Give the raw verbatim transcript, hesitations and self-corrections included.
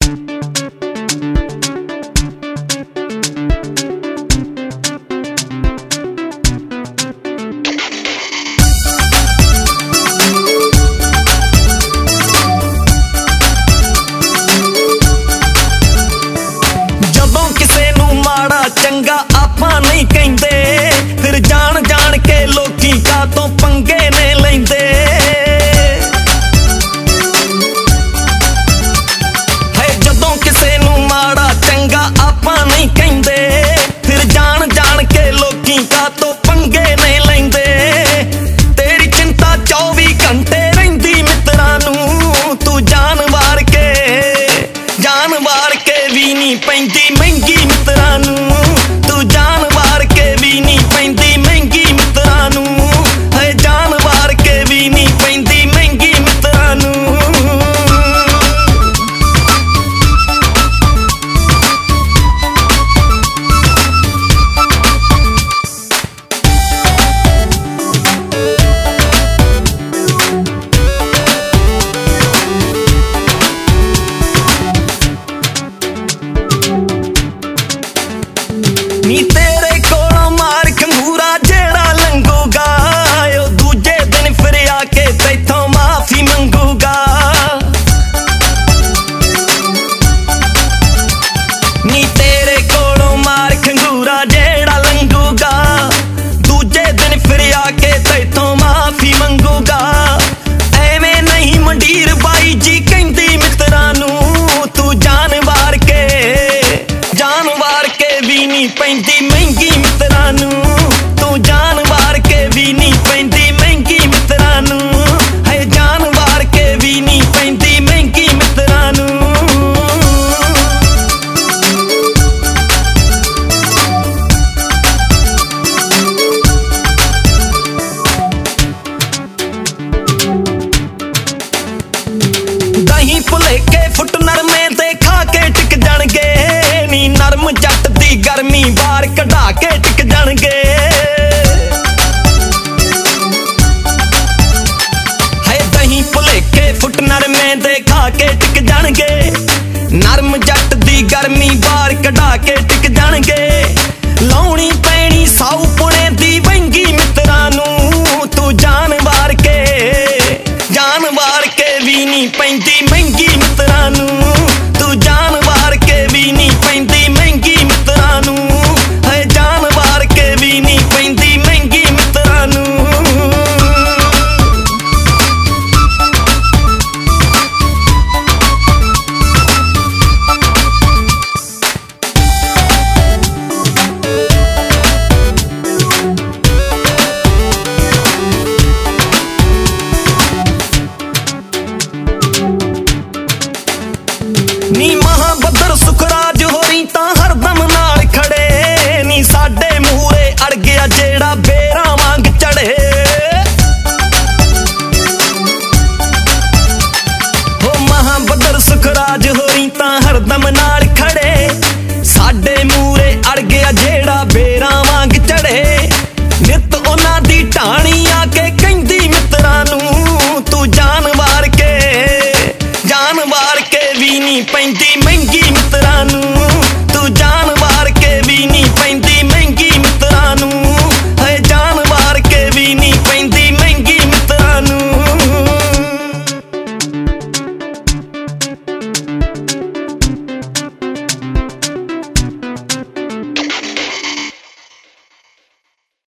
चंगा आपां नहीं कहंदे, फिर जान जान के लोकी कातों पंगे ने लैंदे। है जदों किसे नूं माड़ा चंगा आपां नहीं कहंदे, फिर जान जान के लोकी कातों पंगे ने लैंदे। तेरी चिंता चौबी घंटे रहिंदी मित्रां नूं, तू जान वार के जान वार के भी नहीं पैंदी महंगी मित्रां नूं। नी तेरे कोलों मार खंगूरा जेड़ा लंघूगा, ओ दूजे दिन फिर आके तैथों माफी मंगूगा। नी तेरे कोलों मार खंगूरा जेड़ा लंघूगा, दूजे दिन फिर आके तैथों माफी मंगूगा। एवें नहीं मंडीर बाई जी कहंदी मित्रां नूं, तू जान वार के जान वार के भी नहीं पैंदी महंगी मित्रां नूं। तू जान वार के भी नहीं पैंदी महंगी मित्रां नूं। है जान वार के भी नहीं पैंदी महंगी मित्रां नूं। दही भुलेखे फुट नरमे ते खा के टिक जाणगे, नी नरम जट दी गर्मी बाहर कढा के टिक जाणगे। है दही भुलेखे फुट नरमे ते खा के टिक जाणगे, नरम जट दी गर्मी बाहर कढा के टिक जाणगे। लाउणी पैणी साऊ पुणे दी वंगी मित्रां नूं, तू जान वार के जान वार के भी नहीं पैंदी महंगी मित्रां नूं। तू जान वार के भी नहीं पैंदी महंगी मित्रां नूं। है जान वार के भी नहीं पैंदी महंगी मित्रां नूं। नी महाबदर सुखराज होरी तां हरदम नाल खड़े, नी साडे मूहरे अड़ गया जेड़ा बेरां वांग चढ़े। हो महाबदर सुखराज होरी तां हरदम नाल खड़े, साडे मूहरे अड़ गया जेड़ा बेरां वांग चढ़े। नित उन्हां दी ढाणी आके कहंदी मित्रां नूं, तू जान वार के जान वार के भी नहीं पैंदी महंगी मित्रां नूं। तू जान वार के भी नहीं पैंदी